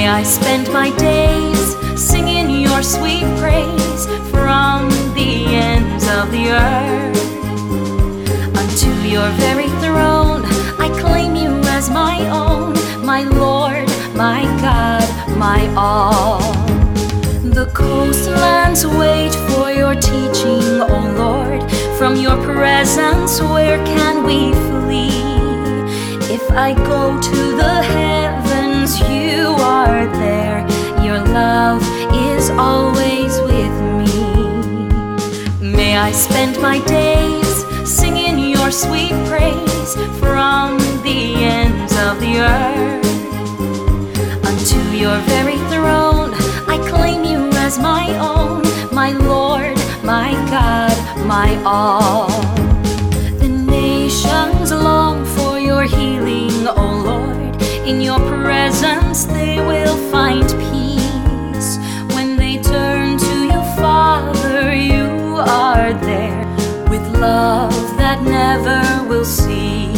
May I spend my days singing your sweet praise from the ends of the earth. Unto your very throne I claim you as my own, my Lord, my God, my all. The coastlands wait for your teaching, O Lord. From your presence, where can we flee? If I go to the heavens, you are there. Your love is always with me. May I spend my days singing your sweet praise from the ends of the earth. Unto your very throne I claim you as my own, my Lord, my God, my all. The nations long for your healing, O Lord. In your presence they will find peace. When they turn to you, Father, you are there with love that never will cease.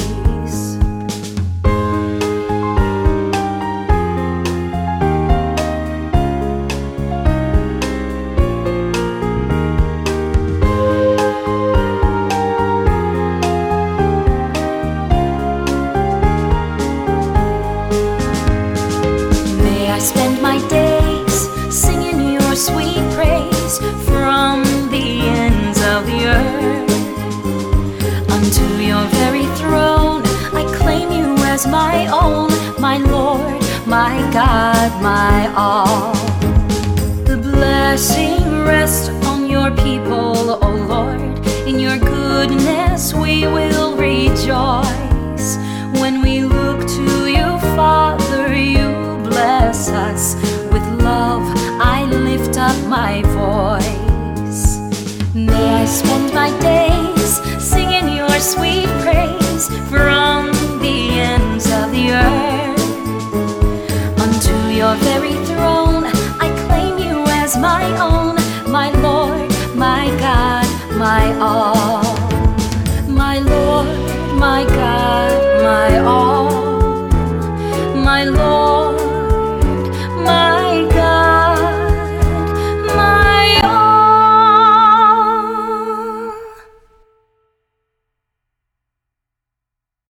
I spend my days singing your sweet praise from the ends of the earth. Unto your very throne I claim you as my own, my Lord, my God, my all. The blessing rests on your people, O Lord. In your goodness we will rejoice. When we look to you, Father, you bless us. With love I lift up my voice. May I spend my days singing your sweet praise from the ends of the earth. Unto your very throne I claim you as my own, my Lord, my God, my all. My Lord, my God, my all. My Lord,